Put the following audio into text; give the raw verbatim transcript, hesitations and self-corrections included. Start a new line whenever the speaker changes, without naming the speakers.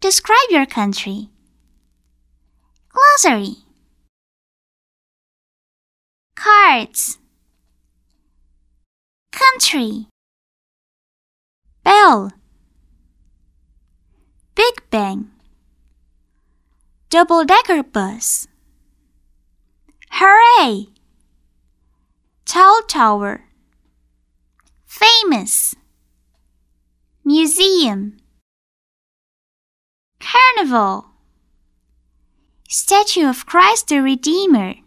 Describe your country. Glossary. Cards. Country. Bell. Big Bang. Double-decker bus. Hooray! Tall tower. Famous. Museum. Carnival. Statue of Christ the Redeemer.